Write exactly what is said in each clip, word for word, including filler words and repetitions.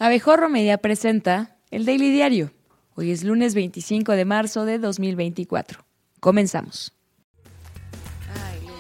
Abejorro Media presenta el Daily Diario. Hoy es lunes veinticinco de marzo de dos mil veinticuatro. Comenzamos. Ay, lunes.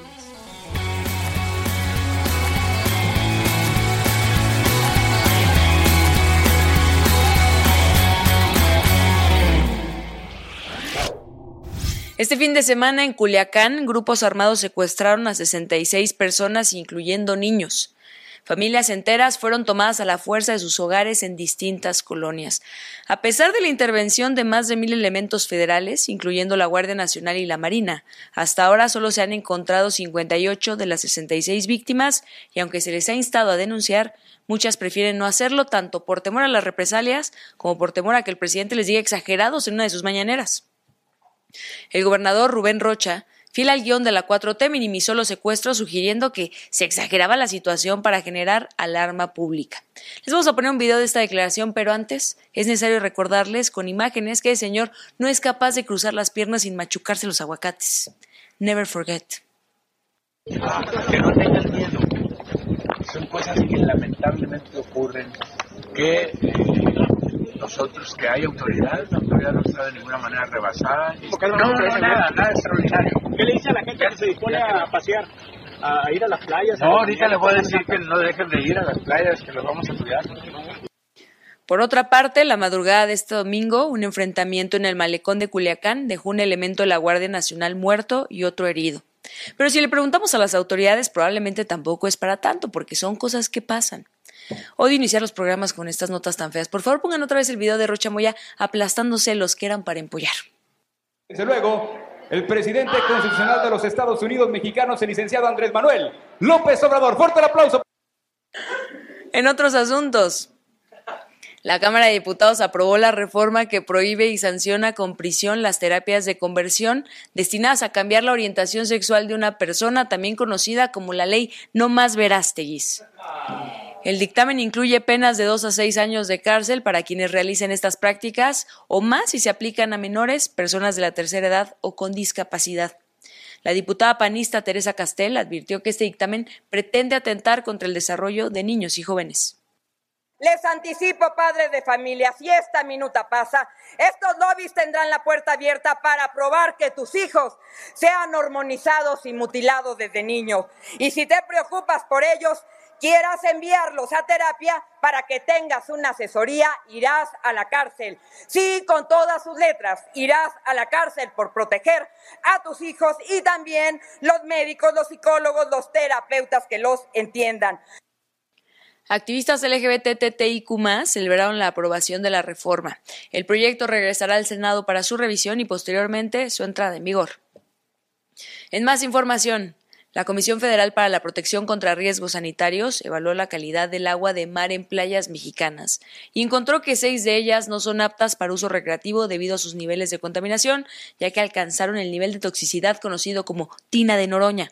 Este fin de semana en Culiacán, grupos armados secuestraron a sesenta y seis personas, incluyendo niños. Familias enteras fueron tomadas a la fuerza de sus hogares en distintas colonias. A pesar de la intervención de más de mil elementos federales, incluyendo la Guardia Nacional y la Marina, hasta ahora solo se han encontrado cincuenta y ocho de las sesenta y seis víctimas y aunque se les ha instado a denunciar, muchas prefieren no hacerlo tanto por temor a las represalias como por temor a que el presidente les diga exagerados en una de sus mañaneras. El gobernador Rubén Rocha, fiel al guión de la cuatro T, minimizó los secuestros, sugiriendo que se exageraba la situación para generar alarma pública. Les vamos a poner un video de esta declaración, pero antes es necesario recordarles con imágenes que el señor no es capaz de cruzar las piernas sin machucarse los aguacates. Never forget. Que no tengan miedo. Son cosas que lamentablemente ocurren, que eh, nosotros, que hay autoridad, la autoridad no está de ninguna manera rebasada. No, no, no, nada, nada extraordinario. ¿Qué le dice a la gente que se dispone a pasear, a ir a las playas? No, ahorita les voy a decir que no dejen de ir a las playas, que los vamos a cuidar. Por otra parte, la madrugada de este domingo, un enfrentamiento en el malecón de Culiacán dejó un elemento de la Guardia Nacional muerto y otro herido. Pero si le preguntamos a las autoridades, probablemente tampoco es para tanto, porque son cosas que pasan. Odio iniciar los programas con estas notas tan feas. Por favor, pongan otra vez el video de Rocha Moya aplastándose los que eran para empollar. Desde luego, el presidente constitucional de los Estados Unidos mexicanos, el licenciado Andrés Manuel López Obrador. Fuerte el aplauso. En otros asuntos, la Cámara de Diputados aprobó la reforma que prohíbe y sanciona con prisión las terapias de conversión destinadas a cambiar la orientación sexual de una persona, también conocida como la ley No Más Verásteguis. El dictamen incluye penas de dos a seis años de cárcel para quienes realicen estas prácticas o más si se aplican a menores, personas de la tercera edad o con discapacidad. La diputada panista Teresa Castel advirtió que este dictamen pretende atentar contra el desarrollo de niños y jóvenes. Les anticipo, padres de familia, si esta minuta pasa, estos lobbies tendrán la puerta abierta para probar que tus hijos sean hormonizados y mutilados desde niños. Y si te preocupas por ellos, quieras enviarlos a terapia para que tengas una asesoría, irás a la cárcel. Sí, con todas sus letras, irás a la cárcel por proteger a tus hijos y también los médicos, los psicólogos, los terapeutas que los entiendan. Activistas L G B T T I Q más, celebraron la aprobación de la reforma. El proyecto regresará al Senado para su revisión y posteriormente su entrada en vigor. En más información, la Comisión Federal para la Protección contra Riesgos Sanitarios evaluó la calidad del agua de mar en playas mexicanas y encontró que seis de ellas no son aptas para uso recreativo debido a sus niveles de contaminación, ya que alcanzaron el nivel de toxicidad conocido como tina de Noroña.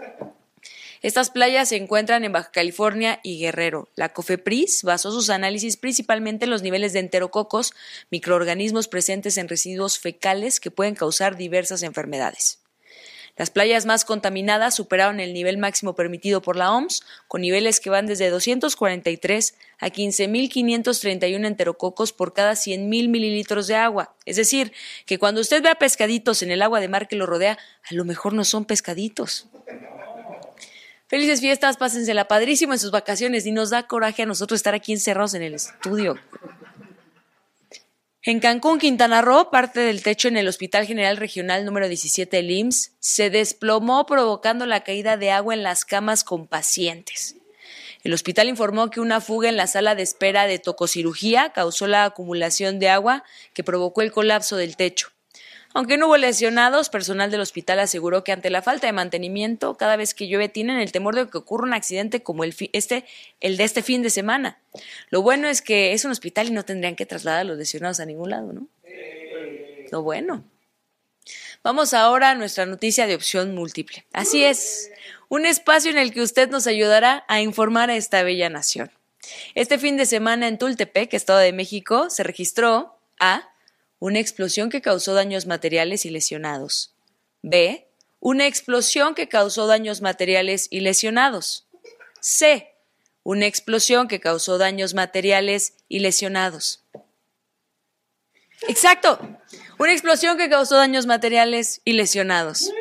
Estas playas se encuentran en Baja California y Guerrero. La COFEPRIS basó sus análisis principalmente en los niveles de enterococos, microorganismos presentes en residuos fecales que pueden causar diversas enfermedades. Las playas más contaminadas superaron el nivel máximo permitido por la O M S, con niveles que van desde doscientos cuarenta y tres a quince mil quinientos treinta y uno enterococos por cada cien mil mililitros de agua. Es decir, que cuando usted vea pescaditos en el agua de mar que lo rodea, a lo mejor no son pescaditos. Felices fiestas, pásensela padrísimo en sus vacaciones y nos da coraje a nosotros estar aquí encerrados en el estudio. En Cancún, Quintana Roo, parte del techo en el Hospital General Regional número diecisiete del I M S S se desplomó provocando la caída de agua en las camas con pacientes. El hospital informó que una fuga en la sala de espera de tococirugía causó la acumulación de agua que provocó el colapso del techo. Aunque no hubo lesionados, personal del hospital aseguró que ante la falta de mantenimiento, cada vez que llueve tienen el temor de que ocurra un accidente como el, fi- este, el de este fin de semana. Lo bueno es que es un hospital y no tendrían que trasladar a los lesionados a ningún lado, ¿no? Lo bueno. Vamos ahora a nuestra noticia de opción múltiple. Así es, un espacio en el que usted nos ayudará a informar a esta bella nación. Este fin de semana en Tultepec, Estado de México, se registró A. Una explosión que causó daños materiales y lesionados. B. Una explosión que causó daños materiales y lesionados. C. Una explosión que causó daños materiales y lesionados. Exacto, una explosión que causó daños materiales y lesionados.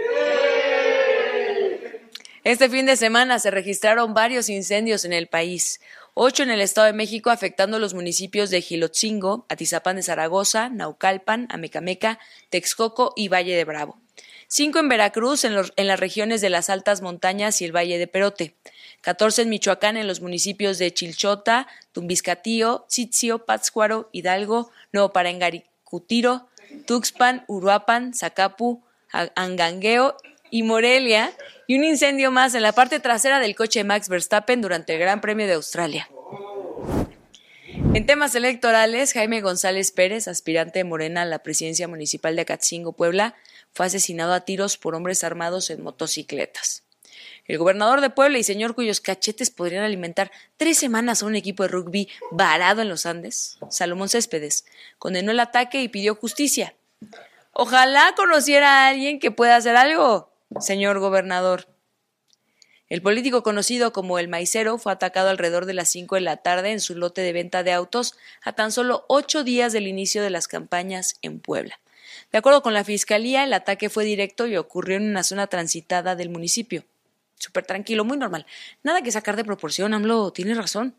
Este fin de semana se registraron varios incendios en el país, ocho en el Estado de México afectando los municipios de Jilotzingo, Atizapán de Zaragoza, Naucalpan, Amecameca, Texcoco y Valle de Bravo. Cinco en Veracruz, en, los, en las regiones de las altas montañas y el Valle de Perote. catorce en Michoacán, en los municipios de Chilchota, Tumbiscatío, Tzitcio, Pátzcuaro, Hidalgo, Nuevo Parangaricutiro, Tuxpan, Uruapan, Zacapu, Angangueo y Morelia, y un incendio más en la parte trasera del coche de Max Verstappen durante el Gran Premio de Australia. En temas electorales, Jaime González Pérez, aspirante de Morena a la presidencia municipal de Acatzingo, Puebla, fue asesinado a tiros por hombres armados en motocicletas. El gobernador de Puebla y señor cuyos cachetes podrían alimentar tres semanas a un equipo de rugby varado en los Andes, Salomón Céspedes, condenó el ataque y pidió justicia. Ojalá conociera a alguien que pueda hacer algo, señor gobernador. El político conocido como El Maicero fue atacado alrededor de las cinco de la tarde en su lote de venta de autos a tan solo ocho días del inicio de las campañas en Puebla. De acuerdo con la Fiscalía, el ataque fue directo y ocurrió en una zona transitada del municipio. Súper tranquilo, muy normal. Nada que sacar de proporción, AMLO tiene razón.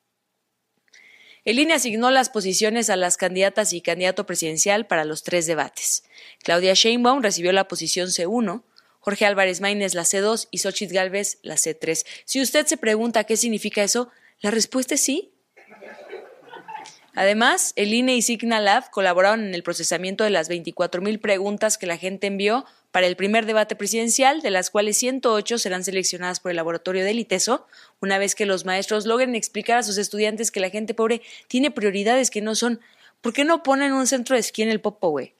El I N E asignó las posiciones a las candidatas y candidato presidencial para los tres debates. Claudia Sheinbaum recibió la posición C uno, Jorge Álvarez Maínez la C dos y Xóchitl Gálvez la C tres. Si usted se pregunta qué significa eso, la respuesta es sí. Además, el I N E y Signalab colaboraron en el procesamiento de las veinticuatro mil preguntas que la gente envió para el primer debate presidencial, de las cuales ciento ocho serán seleccionadas por el laboratorio del ITESO, una vez que los maestros logren explicar a sus estudiantes que la gente pobre tiene prioridades que no son. ¿Por qué no ponen un centro de esquí en el Popo, güey?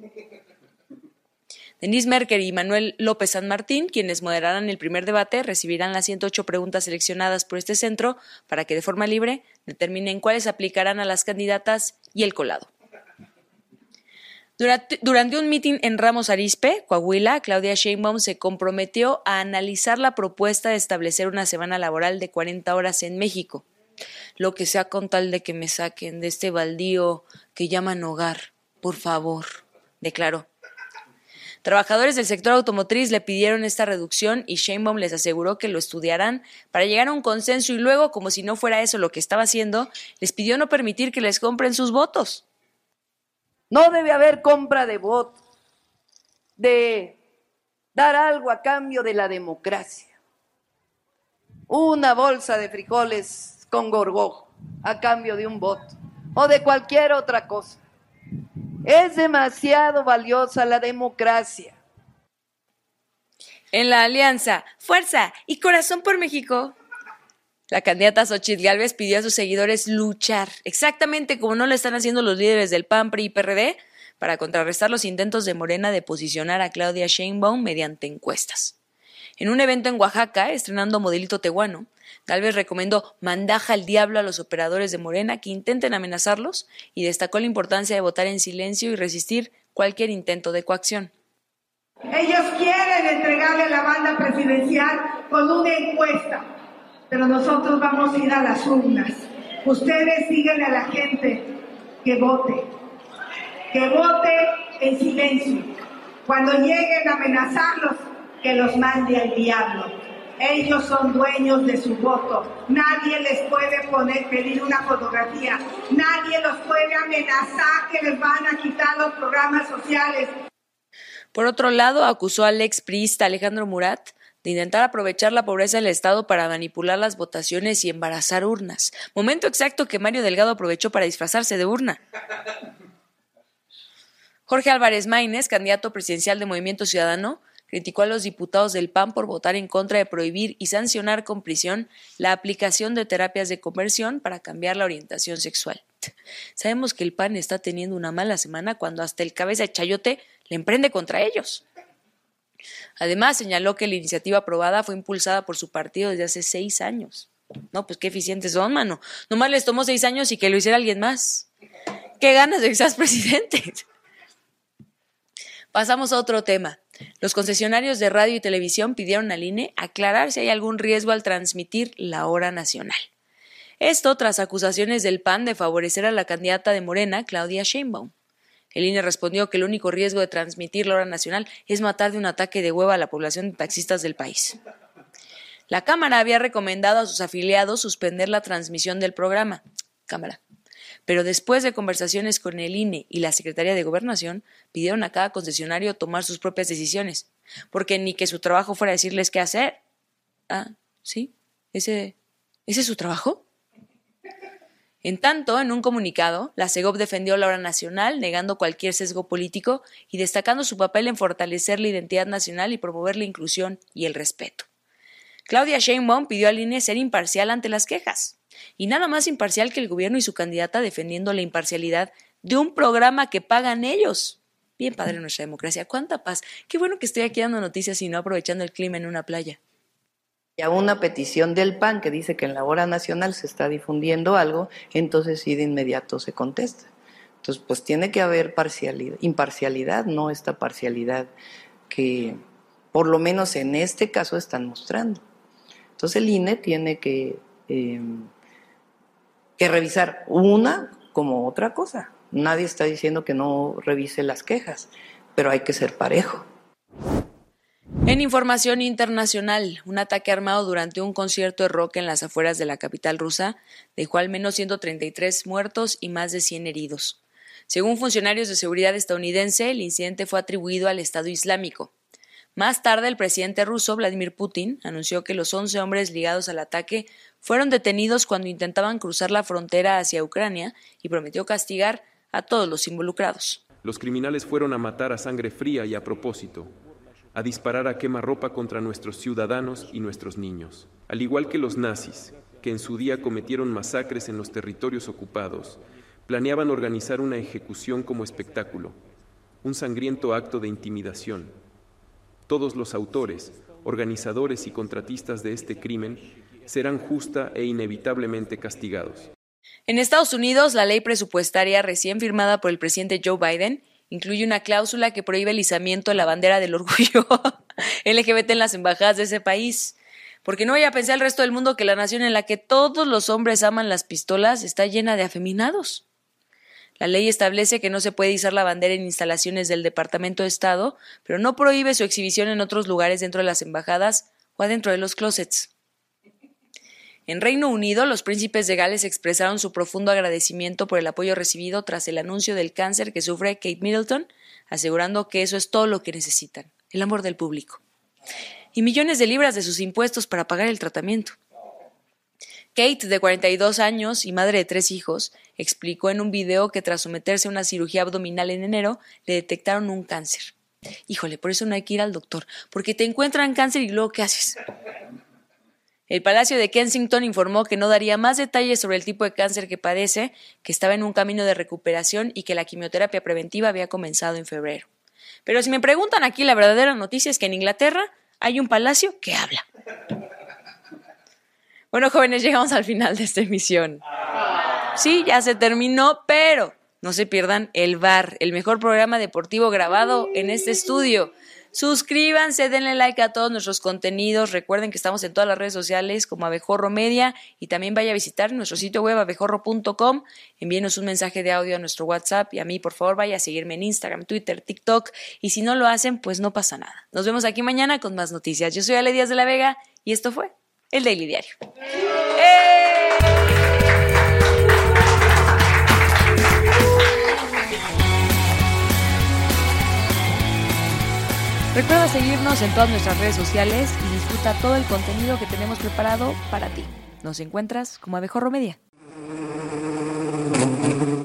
Denise Merker y Manuel López San Martín, quienes moderarán el primer debate, recibirán las ciento ocho preguntas seleccionadas por este centro para que de forma libre determinen cuáles aplicarán a las candidatas y el colado. Durante, durante un mitin en Ramos Arizpe, Coahuila, Claudia Sheinbaum se comprometió a analizar la propuesta de establecer una semana laboral de cuarenta horas en México, lo que sea con tal de que me saquen de este baldío que llaman hogar, por favor, declaró. Trabajadores del sector automotriz le pidieron esta reducción y Sheinbaum les aseguró que lo estudiarán para llegar a un consenso y luego, como si no fuera eso lo que estaba haciendo, les pidió no permitir que les compren sus votos. No debe haber compra de votos, de dar algo a cambio de la democracia. Una bolsa de frijoles con gorgojo a cambio de un voto o de cualquier otra cosa. Es demasiado valiosa la democracia. En la alianza, Fuerza y Corazón por México, la candidata Xóchitl Gálvez pidió a sus seguidores luchar, exactamente como no lo están haciendo los líderes del P A N, P R I y P R D, para contrarrestar los intentos de Morena de posicionar a Claudia Sheinbaum mediante encuestas. En un evento en Oaxaca, estrenando Modelito Tehuano, Gálvez recomendó mandaja al diablo a los operadores de Morena que intenten amenazarlos y destacó la importancia de votar en silencio y resistir cualquier intento de coacción. Ellos quieren entregarle la banda presidencial con una encuesta, pero nosotros vamos a ir a las urnas. Ustedes díganle a la gente que vote, que vote en silencio. Cuando lleguen a amenazarlos, que los mande al diablo. Ellos son dueños de su voto. Nadie les puede poner, pedir una fotografía. Nadie los puede amenazar que les van a quitar los programas sociales. Por otro lado, acusó al expriista Alejandro Murat de intentar aprovechar la pobreza del Estado para manipular las votaciones y embarazar urnas. Momento exacto que Mario Delgado aprovechó para disfrazarse de urna. Jorge Álvarez Maínez, candidato presidencial de Movimiento Ciudadano, criticó a los diputados del P A N por votar en contra de prohibir y sancionar con prisión la aplicación de terapias de conversión para cambiar la orientación sexual. Sabemos que el P A N está teniendo una mala semana cuando hasta el cabeza de chayote le emprende contra ellos. Además, señaló que la iniciativa aprobada fue impulsada por su partido desde hace seis años. No, pues qué eficientes son, mano. Nomás les tomó seis años y que lo hiciera alguien más. ¡Qué ganas de que seas presidente! Pasamos a otro tema. Los concesionarios de radio y televisión pidieron al I N E aclarar si hay algún riesgo al transmitir la hora nacional. Esto tras acusaciones del P A N de favorecer a la candidata de Morena, Claudia Sheinbaum. El I N E respondió que el único riesgo de transmitir la hora nacional es matar de un ataque de hueva a la población de taxistas del país. La Cámara había recomendado a sus afiliados suspender la transmisión del programa. Cámara. Pero después de conversaciones con el I N E y la Secretaría de Gobernación, pidieron a cada concesionario tomar sus propias decisiones, porque ni que su trabajo fuera decirles qué hacer. Ah, ¿sí? ¿Ese, ¿ese es su trabajo? En tanto, en un comunicado, la Segov defendió la hora nacional, negando cualquier sesgo político y destacando su papel en fortalecer la identidad nacional y promover la inclusión y el respeto. Claudia Sheinbaum pidió al I N E ser imparcial ante las quejas, y nada más imparcial que el gobierno y su candidata defendiendo la imparcialidad de un programa que pagan ellos. Bien padre nuestra democracia, cuánta paz. Qué bueno que estoy aquí dando noticias y no aprovechando el clima en una playa. Y a una petición del P A N que dice que en la hora nacional se está difundiendo algo, entonces sí de inmediato se contesta. Entonces, pues tiene que haber parcialidad, imparcialidad, no esta parcialidad que por lo menos en este caso están mostrando. Entonces el I N E tiene que, eh, que revisar una como otra cosa. Nadie está diciendo que no revise las quejas, pero hay que ser parejo. En información internacional, un ataque armado durante un concierto de rock en las afueras de la capital rusa dejó al menos ciento treinta y tres muertos y más de cien heridos. Según funcionarios de seguridad estadounidense, el incidente fue atribuido al Estado Islámico. Más tarde, el presidente ruso, Vladimir Putin, anunció que los once hombres ligados al ataque fueron detenidos cuando intentaban cruzar la frontera hacia Ucrania y prometió castigar a todos los involucrados. Los criminales fueron a matar a sangre fría y a propósito, a disparar a quemarropa contra nuestros ciudadanos y nuestros niños. Al igual que los nazis, que en su día cometieron masacres en los territorios ocupados, planeaban organizar una ejecución como espectáculo, un sangriento acto de intimidación. Todos los autores, organizadores y contratistas de este crimen serán justa e inevitablemente castigados. En Estados Unidos, la ley presupuestaria recién firmada por el presidente Joe Biden incluye una cláusula que prohíbe el izamiento de la bandera del orgullo L G B T en las embajadas de ese país. Porque no vaya a pensar el resto del mundo que la nación en la que todos los hombres aman las pistolas está llena de afeminados. La ley establece que no se puede izar la bandera en instalaciones del Departamento de Estado, pero no prohíbe su exhibición en otros lugares dentro de las embajadas o adentro de los closets. En Reino Unido, los príncipes de Gales expresaron su profundo agradecimiento por el apoyo recibido tras el anuncio del cáncer que sufre Kate Middleton, asegurando que eso es todo lo que necesitan, el amor del público. Y millones de libras de sus impuestos para pagar el tratamiento. Kate, de cuarenta y dos años y madre de tres hijos, explicó en un video que tras someterse a una cirugía abdominal en enero, le detectaron un cáncer. Híjole, por eso no hay que ir al doctor, porque te encuentran cáncer y luego ¿qué haces? El Palacio de Kensington informó que no daría más detalles sobre el tipo de cáncer que padece, que estaba en un camino de recuperación y que la quimioterapia preventiva había comenzado en febrero. Pero si me preguntan aquí, la verdadera noticia es que en Inglaterra hay un palacio que habla. Bueno, jóvenes, llegamos al final de esta emisión. Sí, ya se terminó, pero no se pierdan el V A R, el mejor programa deportivo grabado en este estudio. Suscríbanse, denle like a todos nuestros contenidos. Recuerden que estamos en todas las redes sociales como Abejorro Media y también vaya a visitar nuestro sitio web abejorro punto com. Envíenos un mensaje de audio a nuestro WhatsApp y a mí, por favor, vaya a seguirme en Instagram, Twitter, TikTok. Y si no lo hacen, pues no pasa nada. Nos vemos aquí mañana con más noticias. Yo soy Ale Díaz de la Vega y esto fue el Daily Diario. ¡Eh! Recuerda seguirnos en todas nuestras redes sociales y disfruta todo el contenido que tenemos preparado para ti. Nos encuentras como Abejorro Media.